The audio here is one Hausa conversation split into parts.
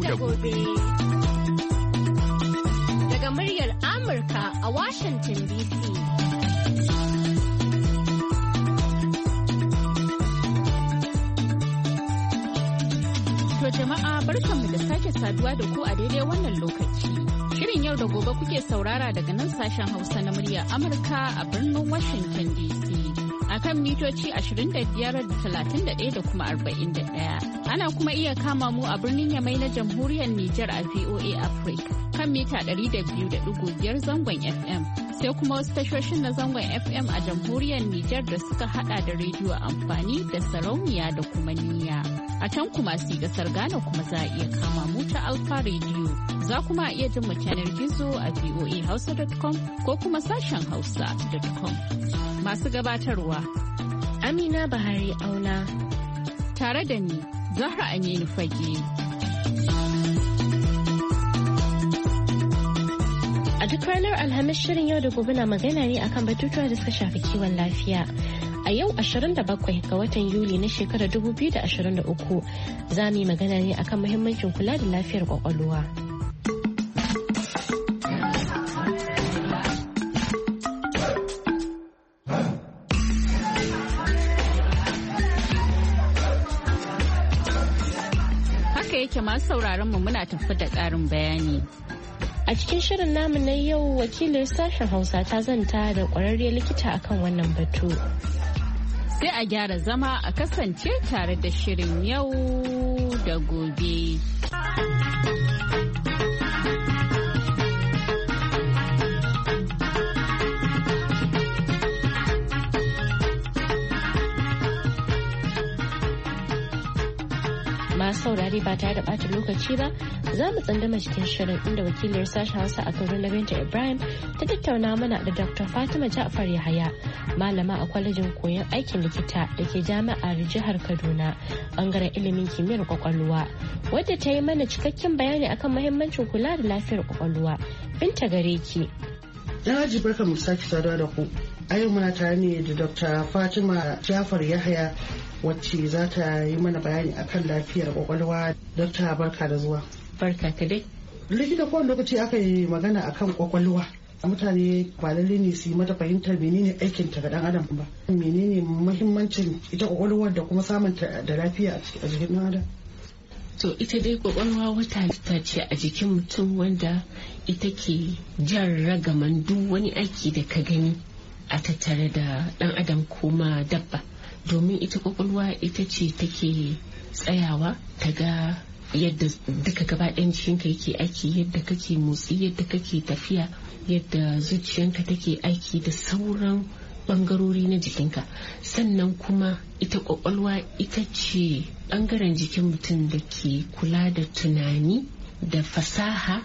da gobe. Daga muryar Amurka a Washington DC. To jama'a barkanmu da sake saduwa da ku a daidai wannan lokaci. Shirin yau da gobe kuke saurara daga nan sashen Hausa na muryar Amurka a birnin Washington DC. A kan mitoci 25.31 da kuma 41. Ana kuma iya kama mu a birnin Yamai na Jamhuriyar Nijar a VOA Africa kan mita 200.5 zangon FM. Sai kuma wasu tashoshin na zangon FM a Jamhuriyar Nijar da suka hada da rediyo amfani da sarauniya da kuma niyya. A can kuma si gasar Ghana kuma za a iya kama mu ta Alfa Radio. Za kuma iya jin mu yanar gizo a voahausa.com ko kuma sashen hausa.com. Masu gabatarwa Amina Bahari Auna tare da ni Zahra Aminu Fage. A duk ranar Alhamis shirin yau da gobe na magana ne akan batutuwa da suka shafi kiwon lafiya. A yau 27 ga watan Yuli na shekarar 2023 za mu yi magana ne akan muhimmancin kula da lafiyar kwakwalwa. Yake masu sauraron mu muna tafi da ƙarin bayani. A cikin shirin namu na yau wakilin sashen Hausa ta zanta da ƙwararriyar likita akan wannan batu. Sai a gyara zama a kasance tare da shirin yau da gobe. Masu saurare ba tare da ɓata lokaci ba za mu tsandama cikin shirin inda wakiliyar sashen Hausa a Kaduna Binta Ibrahim ta tattauna mana da Dr. Fatima Ja'far Yahaya, malama a kwalejin koyon aikin likita da ke jami'ar jihar Kaduna bangaren ilimin kimiyyar kwakwalwa, wadda ta yi mana cikakken bayani akan muhimmancin kula da lafiyar kwakwalwa. Binta gare ki. Dan Haji barka mu sake saduwa da ku. A yau muna tare ne da Dr. Fatima Ja'far Yahaya wacce za ta yi mana bayani akan lafiyar kwakwalwa. Dokta barka da zuwa. Barka ka dai. Likita kowane lokaci aka yi magana akan kwakwalwa. Mutane ba lalle ne su yi mata fahimtar menene aikin ta ga dan adam ba. Menene muhimmancin ita kwakwalwar da kuma samun ta da lafiya a jikin dan adam. To ita dai kwakwalwa wata halitta ce a jikin mutum wanda ita ke jan ragaman duk wani aiki da ka gani a tattare da dan adam kuma dabba. Domin ita kwakwalwa ita ce take tsayawa ta ga yadda duka gabaɗayan jikinka yake aiki, yadda kake motsi, yadda kake tafiya, yadda zuciyanka take aiki da sauran bangarori na jikinka. Sannan kuma ita kwakwalwa ita ce bangaren jikin mutum da ke kula da tunani da fasaha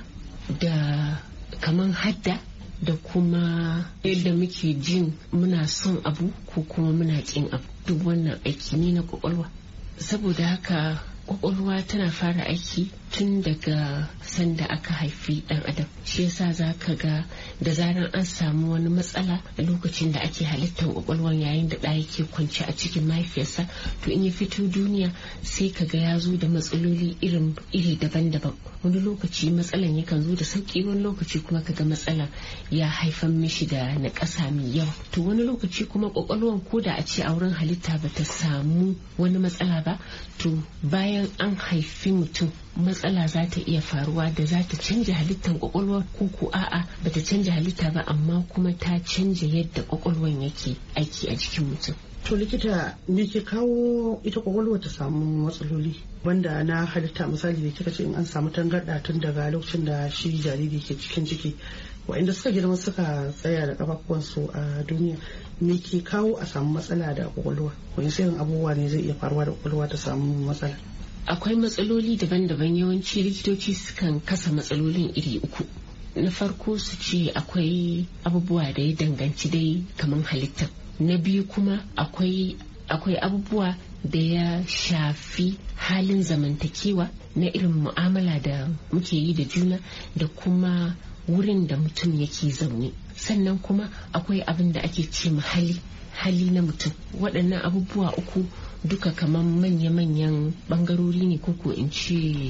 da kaman hadda da kuma yadda muke jin muna son abu ko kuma muna kin abu. Duk wannan aiki ne na kwakwalwa. Saboda haka kwakwalwa tana fara aiki tun daga sanda aka haifi dan adam. Shi yasa za ka ga da zarar an samu wani matsala a lokacin da ake halittar kwakwalwan yayin da ɗa yake kwance a cikin mahaifiyarsa, to in ya fito duniya sai ka ga ya zo da matsaloli iri daban-daban. Wani lokaci matsalan yakan zo da sauki, wani lokaci kuma kaga matsalan ya haifar mishi da naƙasa mai yawa. To wani lokaci kuma kwakwalwan ko da a ce a wurin halitta bata samu wani matsala ba, to bayan an haifi mutum matsala za ta iya faruwa da za ta canja halittar kwakwalwa ko a'a bata canja halitta ba amma kuma ta canja yadda kwakwalwan yake aiki a jikin mutum. To likita me ke kawo ita kwakwalwa ta samu matsaloli wanda na halitta? Misali da kika ce in an samu tangarɗa tun daga lokacin da shi jariri ke cikin ciki, wa'inda suka girma suka tsaya da kafafuwansu a duniya, me ke kawo a samu matsala da kwakwalwa? Wani irin abubuwa ne zai iya faruwa da kwakwalwa ta samu matsala? Akwai matsaloli daban-daban. Yawanci likitoci sukan kasa matsalolin iri uku. Na farko su ce akwai abubuwa da ya danganci dai kamar halitta. Na biyu kuma akwai abubuwa da ya shafi halin zamantakewa na irin mu'amala da muke yi da juna da kuma wurin da mutum yake zaune. Sannan kuma akwai abin da ake ce hali na mutum. Waɗannan abubuwa uku duka kamar manya-manyan bangarori ne, ko in ce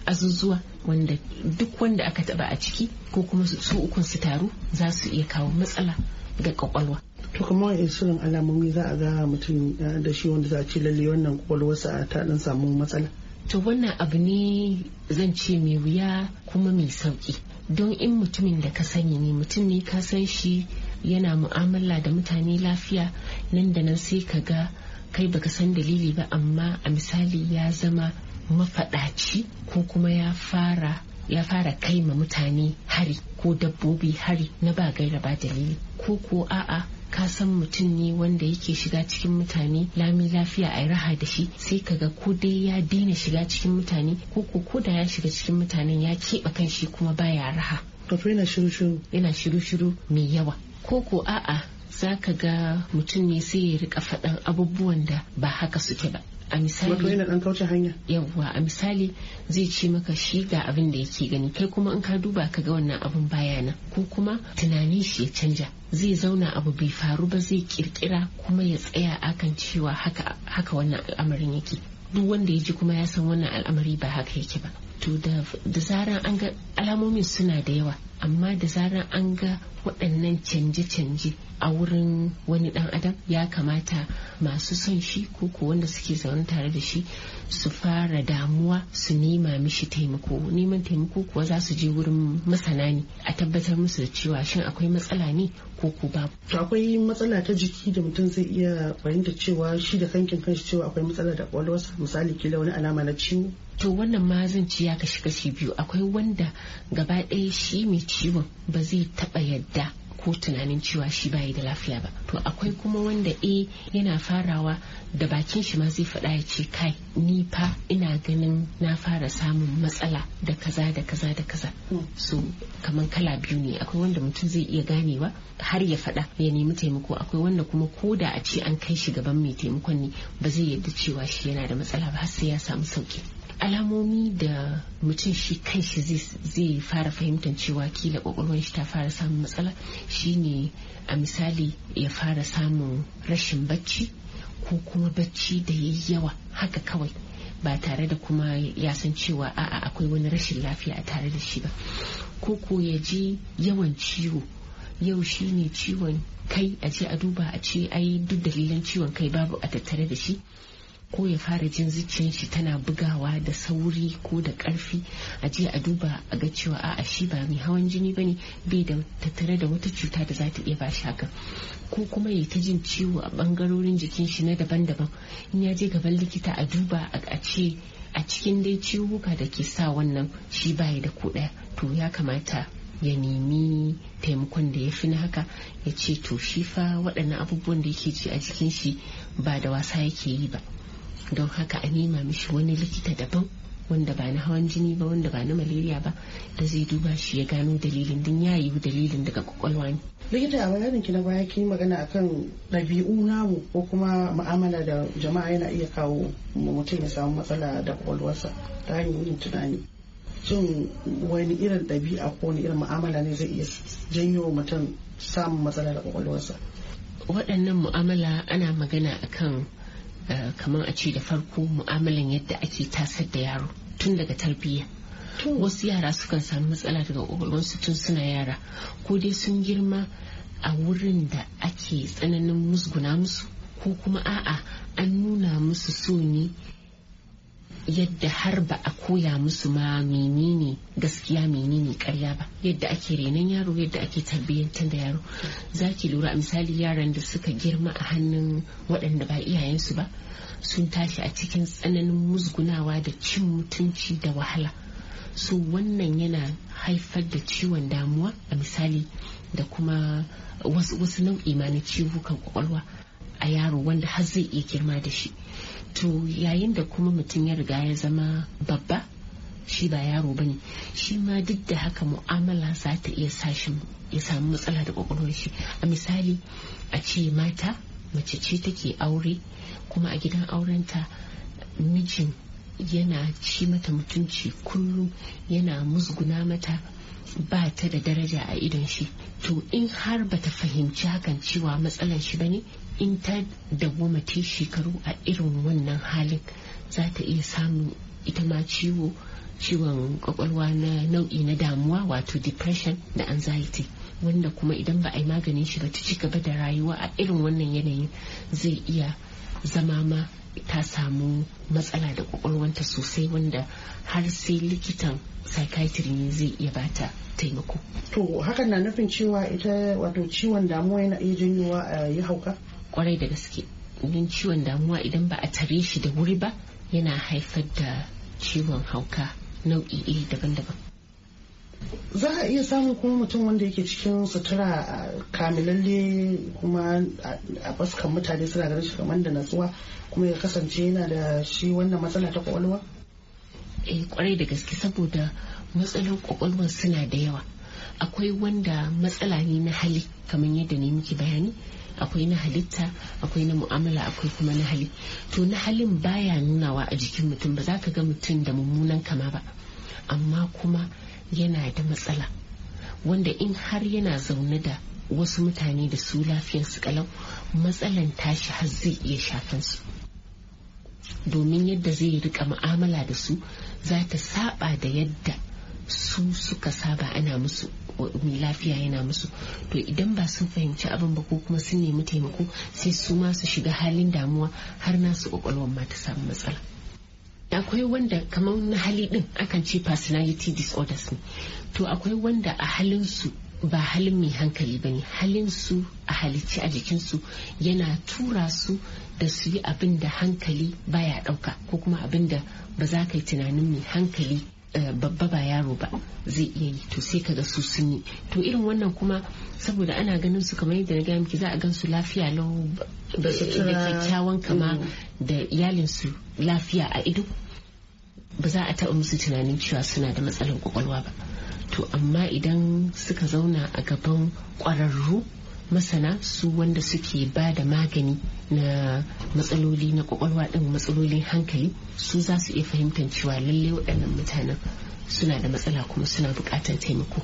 azuzuwa wanda duk wanda aka taba a ciki ko kuma su ukun su taru za su iya kawo matsala ga kwakwalwa. To kuma irin alamomi za a ga mutum da shi wanda za a ce lalle wannan kwakwalwarsa ta dan samu matsala? To wannan abu ne zan ce mai wuya kuma mai sauki, don in mutumin da ka sani ne mutum ne ka san shi yana mu'amala da mutane lafiya, nan da nan sai ka ga kai baka san dalili ba amma a misali ya zama mafaɗaci ko kuma ya fara kai ma mutane hari ko dabbobi hari na ba gaira ba dalili, ko a'a ka san mutum ne wanda yake shiga cikin mutane lami lafiya a raha da shi, sai kaga ko dai ya daina shiga cikin mutane ko da ya shiga cikin mutanen ya keɓe kan shi kuma baya raha. Wato yana shiru-shiru mai yawa. Ko a'a za ka ga mutum ne sai ya rika faɗan abubuwan da ba haka suke ba. A misali, wato yana dan kauce hanya. Yawwa, a misali zai ce maka shi ga abin da yake gani, kai kuma in ka duba ka ga wannan abin baya nan, ko kuma tunanin shi ya canja, zai zauna abu bai faru ba zai kirkira kuma ya tsaya akan cewa haka wannan al'amarin yake. Duk wanda ya ji kuma ya san wannan al'amari ba haka yake ba. To da zaran an ga alamomin suna da yawa, amma da zaran an ga waɗannan canje-canje a wurin wani ɗan adam, ya kamata masu son shi ko wanda suke zaune tare da shi su fara damuwa su nema mishi taimako. Neman taimako kuwa za su je wurin masana ne a tabbatar musu da cewa shin akwai matsala ne ko babu. To akwai matsala ta jiki da mutum zai iya fahimta cewa shi da kankin kanshi cewa akwai matsala da kwakwalwarsa, misali kila wani alama na ciwo? To wannan ma zan ci ya kashi biyu. Akwai wanda gaba ɗaya shi mai ciwon ba zai taɓa yadda ko tunanin cewa shi bayi da lafiya ba. To akwai kuma wanda yana farawa da bakin shi ma zai faɗa ya ce kai ni fa ina ganin na fara samun matsala da kaza da kaza da kaza. So kaman kala biyu ne. Akwai wanda mutum zai iya ganewa har ya faɗa ya nemi taimako. Akwai wanda kuma ko da a ce an kai shi gaban mai taimakon ne ba zai yadda cewa shi yana da matsala ba har sai ya samu sauki. Alamomi da mutum shi kanshi zai fara fahimtar cewa kila kwakwalwar shi ta fara samun matsala shine a misali ya fara samun rashin bacci ko kuma bacci da yayi yawa haka kawai ba tare da kuma ya san cewa a'a akwai wani rashin lafiya a tare da shi ba, ko ya ji yawan ciwo. Yau shine ciwon kai, a je a duba a ce ai duk dalilan ciwon kai babu a tattare da shi, ko ya fara jin zuciyar shi tana bugawa da sauri ko da ƙarfi, a je a duba a ga cewa a'a shi ba mai hawan jini bane, bai da tattare da wata cuta da za ta iya ba shi haka, ko kuma ya ta jin ciwo a bangarorin jikin shi na daban-daban. In ya je gaban likita a duba a ce a cikin dai ciwuka da ke sa wannan shi baya da ko ɗaya, to ya kamata ya nemi taimakon da ya fi na haka, ya ce to shi fa waɗannan abubuwan da yake ji a jikin shi ba da wasa yake yi ba, don haka a nema mishi wani likita daban wanda ba na hawan jini ba, wanda ba na malaria ba, da zai duba shi ya gano dalilin din ya yi dalilin daga kwakwalwa ne. Likita, a bayanin ki na baya kin magana akan ɗabi'u namu ko kuma mu'amala da jama'a yana iya kawo mutum ya samu matsala da kwakwalwarsa ta hanyar yin tunani. Shin wani irin ɗabi'a ko wani irin mu'amala ne zai iya janyo mutum samun matsala da kwakwalwarsa? Waɗannan mu'amala ana magana akan kamar a ce da farko mu'amalan yadda ake tasar da yaro tun daga tarbiyya. Wasu yara sukan samu matsala daga kwakwalwarsu tun suna yara, ko dai sun girma a wurin da ake tsananin musguna musu, ko kuma a'a an nuna musu so ne yadda har ba a koya musu ma menene gaskiya menene karya ba, yadda ake renon yaro, yadda ake tarbiyyantar da yaro. Za ki lura a misali yaran da suka girma a hannun waɗanda ba iyayensu ba, sun tashi a cikin tsananin musgunawa da cin mutunci da wahala. So wannan yana haifar da ciwon damuwa a misali, da kuma wasu nau'i ma na ciwukan kwakwalwa a yaro wanda har zai iya girma da shi. To yayin da kuma mutum ya riga ya zama babba, shi ba yaro bane, shi ma duk da haka mu'amala za ta iya sa shi ya samu matsala da kwakwalwar shi. A misali a ce mace ce take aure, kuma a gidan aurenta mijin yana ci mata mutunci kullum, yana musguna mata, ba ta da daraja a idon shi. To in har bata fahimci hakan cewa matsalan shi bane, in ta dawwama ta shekaru a irin wannan halin, za ta iya samun ita ma ciwo ciwon kwakwalwa na nau'i na damuwa wato depression da anxiety, wanda kuma idan ba a yi maganin shi ba ta ci gaba da rayuwa a irin wannan yanayin zai iya zama ma ta samu matsala da kwakwalwanta sosai, wanda har sai likitan psychiatry ne zai iya bata taimako. To hakan na nufin cewa ita wato ciwon damuwa yana iya janyowa a yi hauka? Kwarai da gaske, don ciwon damuwa idan ba a tare shi da wuri ba yana haifar da ciwon hauka nau'i iri daban-daban. Za a iya samun kuma mutum wanda yake cikin sutura kamilalle kuma a baskan mutane suna ganin shi kamar da natsuwa kuma ya kasance yana da shi wannan matsala ta kwakwalwa? Kwarai da gaske, saboda matsalar kwakwalwar suna da yawa. Akwai wanda matsala ne na hali kamar yadda ne muke bayani, akwai na halitta, akwai na mu'amala, akwai kuma na hali. To na halin baya nunawa a jikin mutum, ba za ka ga mutum da mummunan kama ba, amma kuma yana da matsala wanda in har yana zaune da wasu mutane da su lafiyarsu kalau, matsalan tashi har zai iya shafan su, domin yadda zai rika mu'amala da su za ta saba da yadda su suka saba ana musu, mai lafiya yana musu. To idan ba sun fahimci abin ba ko kuma sun nemi taimako, sai su ma su shiga halin damuwa har nasu kwakwalwar ma ta samu matsala. Akwai wanda kamar na hali din akan ce personality disorders ne. To akwai wanda a halin su ba halin mai hankali bane, halin su a halicci a jikin su yana tura su da su yi abin da hankali baya dauka, ko kuma abin da ba za ka yi tunanin mai hankali babba ba yaro ba zai iya yi, to sai kaga su sun yi. To irin wannan kuma saboda ana ganin su kamar yadda na gaya miki, za a gan su lafiya lau da kyakkyawan kama da iyalin su lafiya a ido, ba za a taɓa musu tunanin cewa suna da matsalar kwakwalwa ba. To amma idan suka zauna a gaban ƙwararru masana, su wanda suke ba da magani na matsaloli na kwakwalwa din, matsalolin hankali, su za su iya fahimtar cewa lalle waɗannan mutanen suna da matsala kuma suna buƙatar taimako.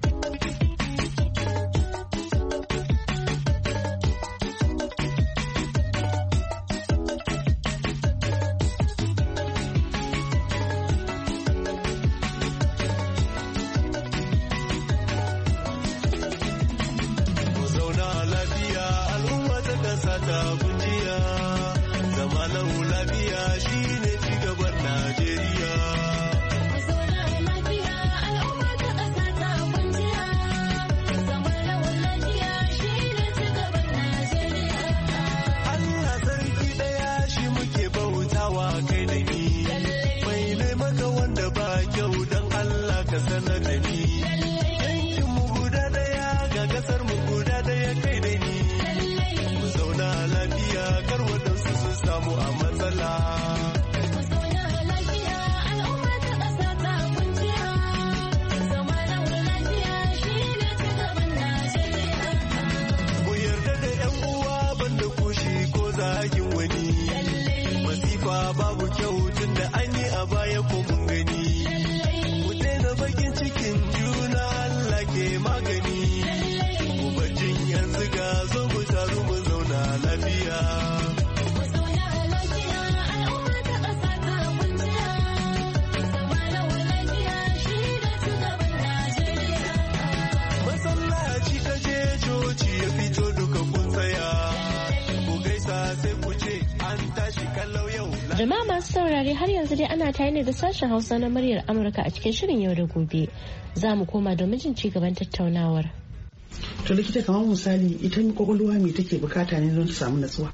Jama'a masu saurare, har yanzu dai ana tare ne da sashen Hausa na muryar Amurka a cikin shirin yau da gobe. Za mu koma domin jin ci gaban tattaunawar. To likita, kamar misali ita kwakwalwa me take bukata ne don ta samu natsuwa?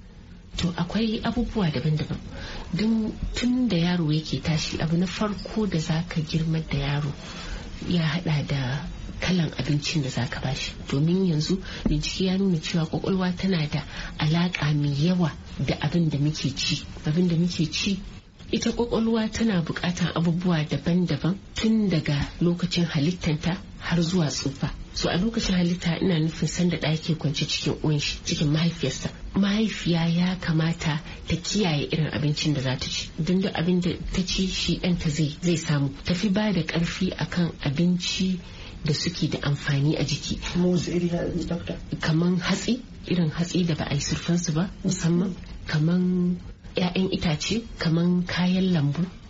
To akwai abubuwa daban-daban. Don tun da yaro yake tashi, abu na farko da zaka girmar da yaro ya hada da kalan abincin da zaka bashi, domin yanzu bincike ya nuna cewa kwakwalwa tana da alaka mai yawa da abin da muke ci. Ita kwakwalwa tana bukatan abubuwa daban-daban tun daga lokacin halittanta har zuwa tsufa. So a lokacin halitta ina nufin sanda da yake kwance cikin uwan shi, cikin mahaifiyarsa, mahaifiya ya kamata ta kiyaye irin abincin da za ta ci, don da abin da ta ci shi ɗanta zai samu. Tafi ba da ƙarfi akan abinci da suke da amfani a jiki, kaman hatsi, irin hatsi da ba a yi surfansu ba, musamman kaman 'ya'yan itace, kaman kayan lambu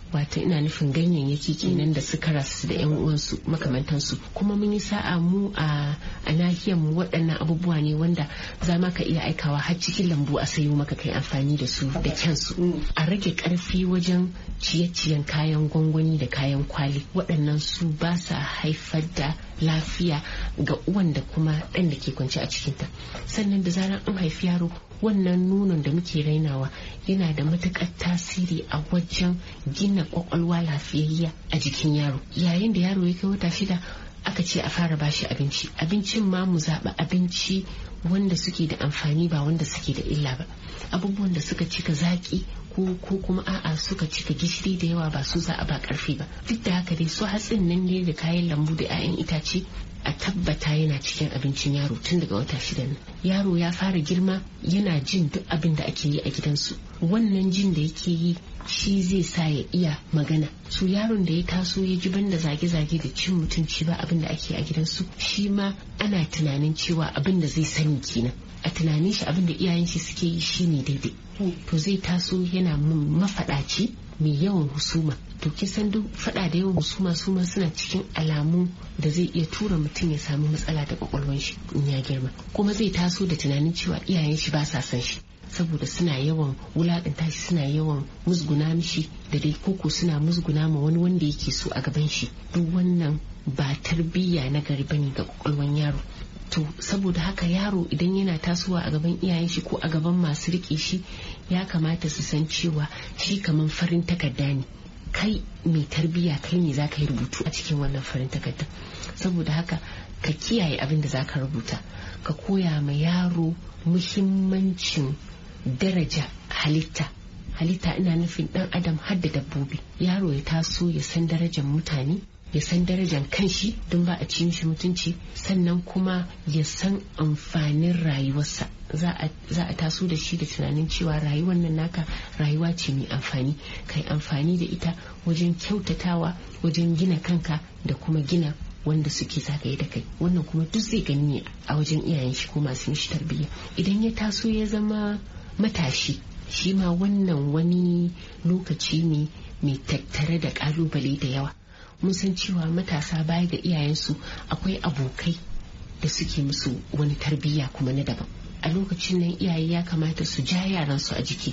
wato ina nufin ganyayyaki kenan da suka rasu da yan uwansu makamantansu. Kuma mun yi sa'a mu a nahiyar mu waɗannan abubuwa ne wanda za ma ka iya aikawa har cikin lambu a sayo maka kai amfani da su da kyansu. A rage ƙarfi wajen ciye-ciyen kayan gwangwani da kayan kwali, waɗannan su ba sa haifar da lafiya ga uwan da kuma ɗan da ke kwance a cikinta. Sannan da zarar an haifi yaro, wannan nonon da muke rainawa yana da matuƙar tasiri a wajen gina kwakwalwa lafiyayya a jikin yaro. Yayin da yaro ya kai wata 6 aka ce a fara bashi abinci. Abincin ma mu zaɓi abinci wanda suke da amfani ba wanda suke da illa ba. Abubuwan da suka cika zaki ko kuma a'a suka cika gishiri da yawa ba su za a ba karfi ba. Duk da haka dai su hatsin nan ne da kayan lambu da 'ya'yan itace a tabbata yana cikin abincin yaro tun daga wata 6 nan. Yaro ya fara girma yana jin duk abin da ake yi a gidansu. Wannan jin da yake yi shi zai sa ya iya magana. Su yaron da ya taso ya ji banda zage-zage da cin mutunci ba abin da ake a gidansu, shi ma ana tunanin cewa abin da zai sani kenan. A tunanin shi abin da iyayen shi suke yi shine daidai. To zai taso yana mafaɗaci mai yawan husuma. To kisan duk faɗa da yawan husuma su ma suna cikin alamu da zai iya tura mutum ya samu matsala da kwakwalwar shi in ya girma. Kuma zai taso da tunanin cewa iyayen shi ba sa son shi saboda suna yawan wulaƙanta shi, suna yawan musguna mishi da dai koko suna musguna ma wani wanda yake so a gaban shi. Duk wannan ba tarbiyya na gari bane ga kwakwalwar yaro. To saboda haka yaro idan yana tasowa a gaban iyayen shi ko a gaban masu rike shi, ya kamata su san cewa shi kaman farin takarda ne. Kai mai tarbiyya kai ne za ka yi rubutu a cikin wannan farin takarda. Saboda haka ka kiyaye abin da za ka rubuta, ka koya ma yaro muhimmancin daraja halitta. Halitta ina nufin dan adam har da dabbobi. Yaro ya taso ya san darajar mutane, ya san darajar kanshi don ba a ci mishi mutunci, sannan kuma ya san amfanin rayuwarsa. Za a taso da shi da tunanin cewa rayuwar nan naka rayuwa ce mai amfani, kai amfani da ita wajen kyautatawa, wajen gina kanka da kuma gina wanda suke zagaye da kai. Wannan kuma duk zai gani ne a wajen iyayen shi ko masu mishi tarbiyya. Idan ya taso ya zama matashi, shi ma wannan wani lokaci ne mai tattare da kalubale da yawa. Mun san cewa matasa baya ga iyayensu akwai abokai da suke musu wani tarbiyya kuma na daban. A lokacin nan iyaye ya kamata su ja yaransu a jiki,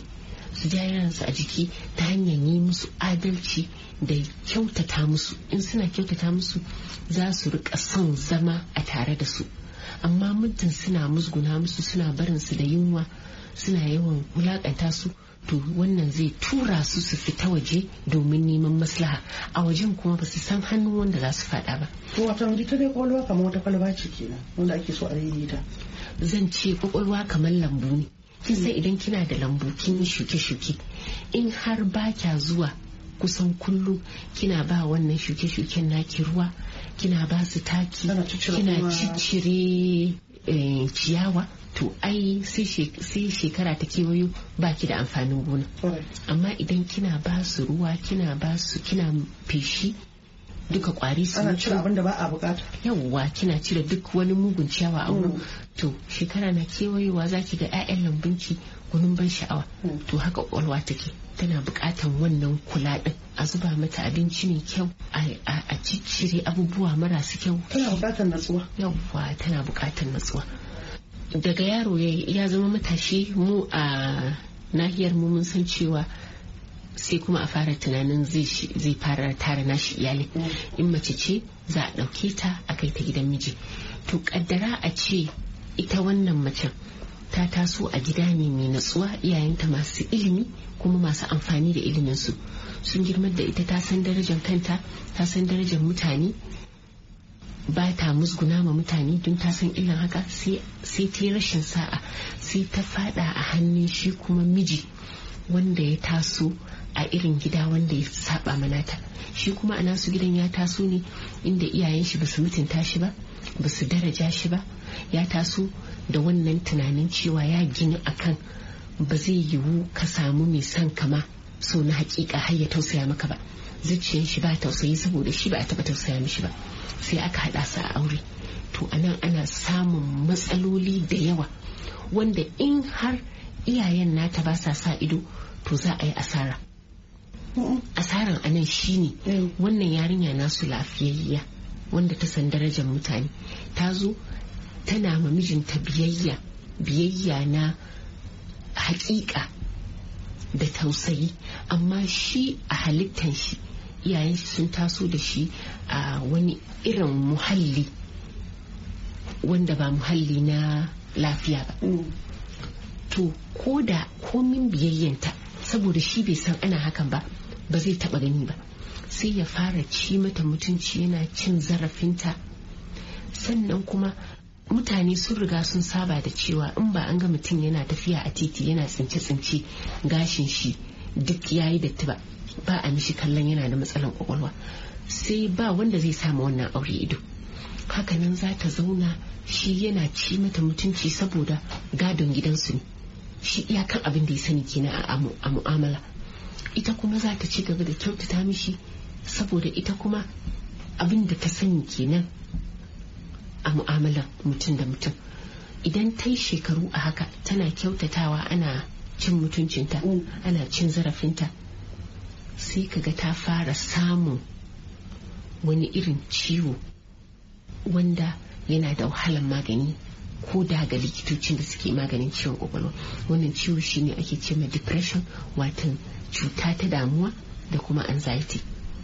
ta hanyar yi musu adalci da kyautata musu. In suna kyautata musu za su rika son zama a tare da su. Amma muddin suna musguna musu, suna barin su da yunwa, suna yawan wulakanta su, to wannan zai tura su fita waje domin neman maslaha. A wajen kuma ba su san hannun wanda za su fada ba. To wata ita dai kwakwalwa kamar wata kwalba ce kenan wanda ake so a daidaita. Zan ce kwakwalwa kamar lambu ne. Kin san idan kina da lambu kin yi shuke-shuke, in har ba kya zuwa kusan kullum kina ba wannan shuke-shuken naki ruwa, kina ba su taki, kina ciccire ciyawa, to ai sai shekara ta kewayo baki da amfanin gona. Amma idan kina ba su ruwa, kina feshi, duka kwari su ana cire abin da ba a bukata. Yawwa, kina cire duk wani mugun ciyawa a wurin. To shekara na kewayowa zaki ga 'ya'yan lambunki gunun ban sha'awa. To haka kwakwalwa take, tana bukatan wannan kula din. A zuba mata abinci mai kyau, a ciccire abubuwa marasu kyau. Tana bukatar natsuwa. Yawwa, tana bukatar natsuwa. Daga yaro ya zama matashi, mu a nahiyar mu mun san cewa sai kuma a fara tunanin zai fara tara nashi iyali. In mace ce za a ɗauke ta a kai ta gidan miji. To kaddara a ce ita wannan macen ta taso a gida ne mai natsuwa, iyayenta masu ilimi kuma masu amfani da iliminsu, sun girmar da ita, ta san darajar kanta, ta san darajar mutane, ba ta musguna ma mutane don ta san ilin haka. Sai ta rashin sa'a, sai ta fada a hannun shi kuma miji wanda ya taso a irin gida wanda ya saba manata. Shi kuma a nasu gidan ya taso ne inda iyayen shi basu mutunta shi ba, basu daraja shi ba. Ya taso da wannan tunanin cewa ya gina akan ba zai yiwu ka samu mai son kama so na hakika har ya tausaya maka ba. Zuciyar shi ba tausayi saboda shi ba a taba tausaya mishi ba. Sai aka hada su a aure. To anan ana samun matsaloli da yawa wanda in har iyayen nata ba sa ido, to za a yi asara. asaran anan shine wannan yarinya nasu lafiyayya wanda ta san darajar mutane ta zo tana ma mijinta biyayya na hakika da tausayi, amma shi a halittan shi iyayen shi sun taso da shi a wani irin muhalli wanda ba muhalli na lafiya ba. To ko da komin biyayyanta, saboda shi bai san ana hakan ba zai taba gani ba, sai ya fara ci mata mutunci, yana cin zarafinta. Sannan kuma mutane sun riga sun saba da cewa in ba an ga mutum yana tafiya a titi yana tsince-tsince gashin shi duk yayi datti ba a mishi kallon yana da matsalan kwakwalwa, sai ba wanda zai samu wannan aure ido. Hakanan za ta zauna, shi yana ci mata mutunci saboda gadon gidansu ne, shi iyakan abin da ya sani kenan a mu'amala. Ita kuma za ta ci gaba da kyautata mishi saboda ita kuma abin da ta sani kenan a mu'amalar mutum da mutum. Idan ta yi shekaru a haka tana kyautatawa, ana cin mutuncinta, ana cin zarafinta, sai kaga ta fara samun wani irin ciwo wanda yana da wahalar magani ko da ga likitocin da suke maganin ciwon kwakwalwa. Wannan ciwo shine ake ce ma depression, watan cuta ta damuwa da kuma anxiety.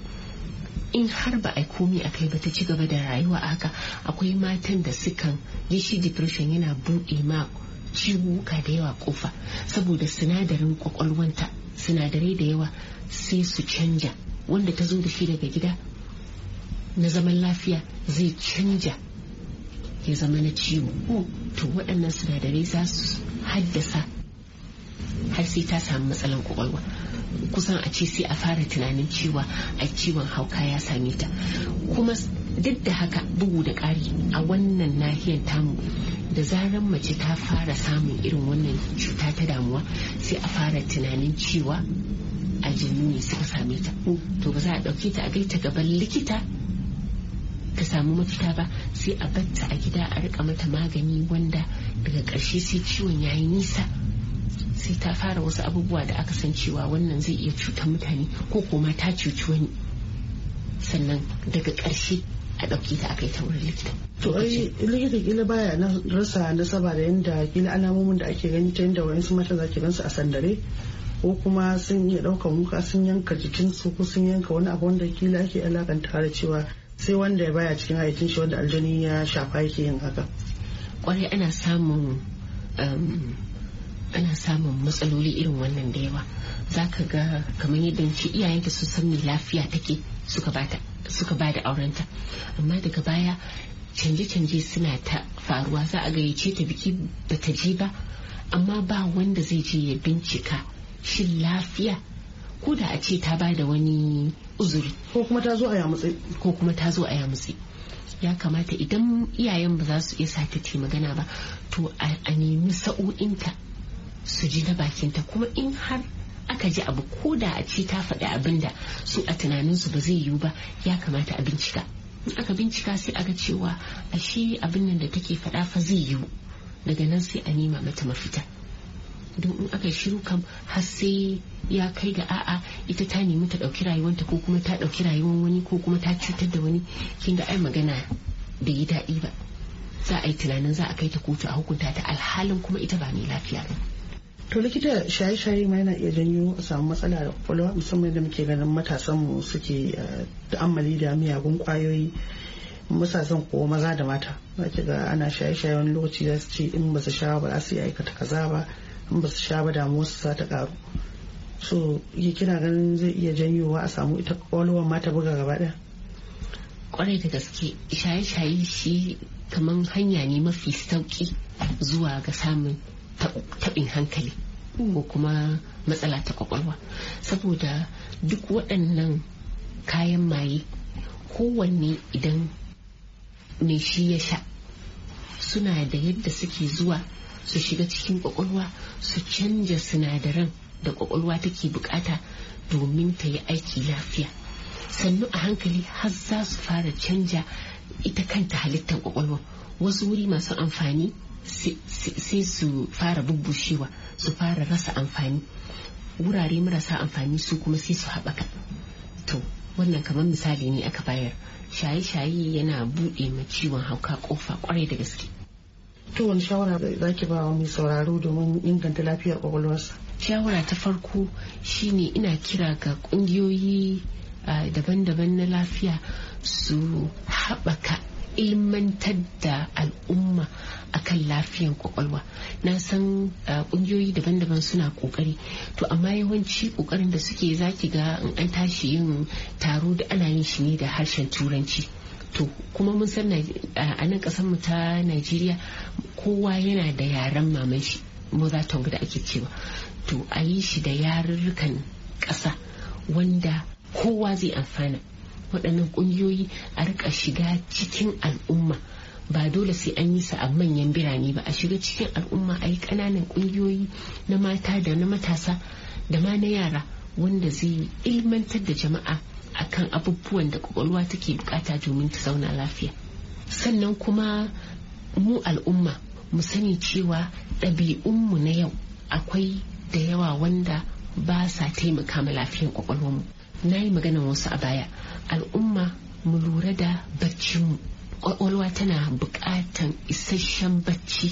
In har ba a komi a kai ba, ta ci gaba da rayuwa a haka, akwai matan da sukan yi shi depression yana buɗe ma ciwuka da yawa kofa, saboda sinadarin kwakwalwanta, sinadarai da yawa sai su canja. Wanda ta zo da shi daga gida na zaman lafiya zai canja ya zama na ciwo. To waɗannan sinadarai za su haddasa har sai ta samu matsalan kwakwalwa. Kusan a ce sai a fara tunanin cewa a ciwon hauka ya same ta. Kuma duk da haka, bugu da ƙari, a wannan nahiyar tamu, da zaran mace ta fara samun irin wannan cuta ta damuwa, sai a fara tunanin cewa a jini ne suka same ta. To ba za a ɗauke ta a gaita gaban likita ta samu mafita ba, sai a batta a gida a rika mata magani wanda daga ƙarshe sai ciwon yayi nisa, sai ta fara wasu abubuwa da aka san cewa wannan zai iya cutar mutane ko kuma ta cuci wani, sannan daga ƙarshe a ɗauke ta a kai ta wurin likita. To ai likita kila baya rasa nasaba da yanda kila alamomin da ake gani ta yanda wayansu mata za ki gansu a sandare, ko kuma sun iya ɗaukan wuka sun yanka jikinsu, ko sun yanka wani abu wanda kila ake alakanta da cewa sai wanda ya baya cikin hayyacin shi, wanda aljani ya shafa yake yin haka. Kwarai ana samun matsaloli irin wannan da yawa. Za ka ga kamar yadda ce iyayenta sun san me lafiya take suka ba da aurenta, amma daga baya canje-canje suna ta faruwa. Za a gayyace ta biki ba ta je ba, amma ba wanda zai je ya bincika shin lafiya, ko da a ce ta ba da wani uzuri, ko kuma ta zo a yamutse. Ya kamata idan iyayen ba za su iya sa ta magana ba, to a nemi sa'o'inta su ji na bakinta. Kuma in har aka ji abu, ko da a ce ta faɗi abin da su a tunaninsu ba zai yiwu ba, ya kamata a bincika. In aka bincika sai aga cewa ashe abin nan da take faɗa fa zai yiwu, daga nan sai a nema mata mafita. Don in aka shiru kam har sai ya kai ga a'a ita ta nemi ta ɗauki rayuwanta, ko kuma ta ɗauki rayuwar wani, ko kuma ta cutar da wani, kin ga ai magana bai yi daɗi ba. Za a yi tunanin za a kai ta kotu a hukunta ta, alhalin kuma ita ba mai lafiya ba. To likita, shaye-shaye ma yana iya janyo a samu matsala da kwakwalwa, musamman da muke ganin matasan mu suke ta'ammali da miyagun kwayoyi, matasan ko maza da mata. Za ki ga ana shaye-shaye wani lokaci za su ce in ba su sha ba za su yi aikata kaza ba, in ba su sha ba damuwar su za ta karu. So kina ganin zai iya janyowa a samu ita kwakwalwar ma ta buga gaba ɗaya? Kwarai da gaske, shaye-shaye shi kamar hanya ne mafi sauki zuwa ga samun taɓin hankali ko kuma matsala ta kwakwalwa, saboda duk waɗannan kayan maye kowanne idan mai shi ya sha suna da yadda suke zuwa su shiga cikin kwakwalwa su canja sinadaran da kwakwalwa take bukata domin ta yi aiki lafiya. Sannu a hankali har za su fara canja ita kanta halittar kwakwalwa. Wasu wuri masu amfani sai su fara bubbushewa, su fara rasa amfani. wurare marasa amfani su kuma sai su haɓaka. To wannan kamar misali ne aka bayar. Shaye-shaye yana buɗe ma ciwon hauka kofa kwarai da gaske. To wani shawara za ki ba wa mai sauraro domin inganta lafiyar kwakwalwarsa? Shawara ta farko shine ina kira ga ƙungiyoyi daban-daban na lafiya su haɓaka ilmantar da al'umma akan lafiyan kwakwalwa. Na san kungiyoyi daban-daban suna kokari, to amma yawanci kokarin da suke zaki ga in an tashi yin taro da ana yin shi ne da harshen turanci. To kuma mun san a nan kasar mu ta Najeriya kowa yana da yaren maman shi, mother tongue da ake cewa. To a yi shi da yarurrukan ƙasa wanda kowa zai amfana. Waɗannan ƙungiyoyi a rika shiga cikin al'umma, ba dole sai an yi sa a manyan birane ba, a shiga cikin al'umma a yi ƙananan ƙungiyoyi na mata da na matasa da ma na yara wanda zai ilmantar da jama'a akan abubuwan da kwakwalwa take bukata domin ta zauna lafiya. Sannan kuma mu al'umma mu sani cewa ɗabi'unmu na yau akwai da yawa wanda ba sa taimaka ma lafiyar kwakwalwarmu. Na yi maganan wasu a baya. Al'umma mu lura da baccinmu. Kwakwalwa tana bukatan isasshen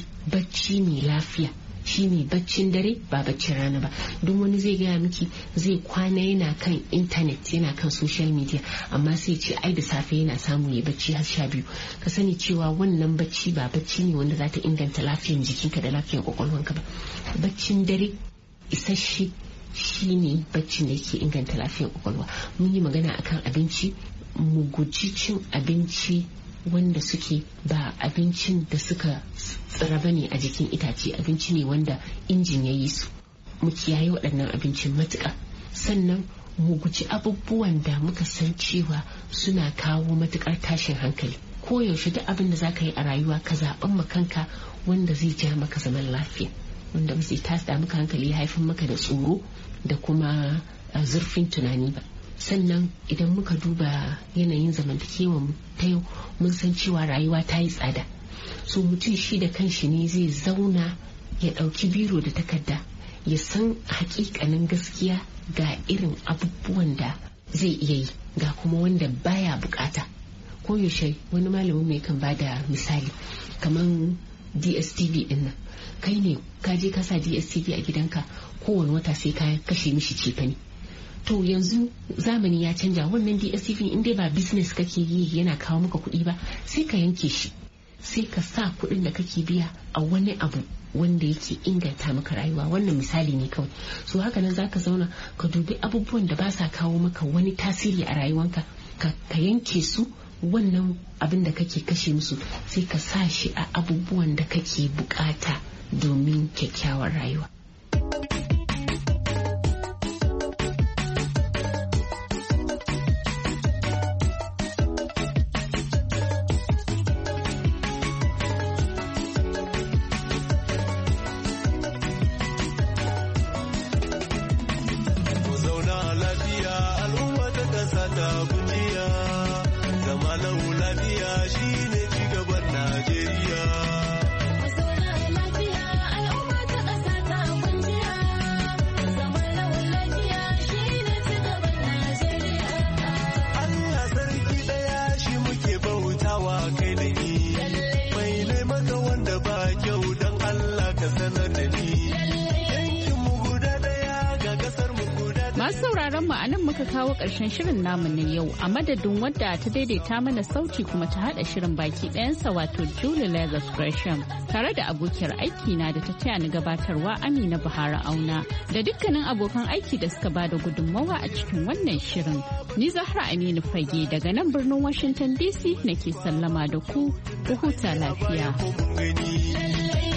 bacci mai lafiya. Shi ne baccin dare ba baccin rana ba. Don wani zai gaya miki zai kwana yana kan intanet, yana kan social media, amma sai ce ai da safe yana samu ya bacci har 12. Ka sani cewa wannan bacci ba bacci ne wanda za ta inganta lafiyar jikinka da lafiyar kwakwalwanka ba. Baccin dare isasshe shi ne baccin da yake inganta lafiyar kwakwalwa. Mun yi magana akan abinci, mu guji cin abinci wanda suke ba abincin da suka tsira bane a jikin itace, abinci ne wanda injin ya yi su. Mu kiyaye waɗannan abincin matuƙa. Sannan mu guji abubuwan da muka san cewa suna kawo matuƙar tashin hankali. Koyaushe duk abin da za ka yi a rayuwa ka zaɓen ma kanka wanda zai ja maka zaman lafiya, wanda ba zai tasa maka hankali ya haifar maka da tsoro da kuma zurfin tunani ba. Sannan idan muka duba yanayin zamantakewa ta yau mun san cewa rayuwa ta yi tsada. So mutum shi da kanshi ne zai zauna ya ɗauki biro da takarda ya san hakikanin gaskiya ga irin abubuwan da zai iya yi ga kuma wanda baya bukata. Koyaushe wani malamin mai kan bada misali kamar DSTV din nan. Kai ne ka je ka sa DSTV a gidanka, kowane wata sai ka kashe mishi cefane. To yanzu zamani ya canja, wannan DSTV in dai ba business kake yi yana kawo maka kuɗi ba, sai ka yanke shi, sai ka sa kuɗin da kake biya a wani abu wanda yake inganta maka rayuwa. Wannan misali ne kawai. So haka nan zaka zauna ka dubi abubuwan da ba sa kawo maka wani tasiri a rayuwanka, ka yanke su. Wannan abin da kake kashe musu sai ka sa shi a abubuwan da kake bukata domin kyakkyawar rayuwa. mu a nan muka kawo ƙarshen shirin namu na yau, a madadin wadda ta daidaita mana sauti kuma ta hada shirin baki ɗayansa wato Julie Leathers Gresham, tare da abokiyar aiki na da ta taya ni gabatarwa Amina Buhari Auna, da dukkanin abokan aiki da suka bada gudunmawa a cikin wannan shirin. Ni Zahra Aminu Fage daga nan birnin Washington DC nake sallama da ku huta lafiya.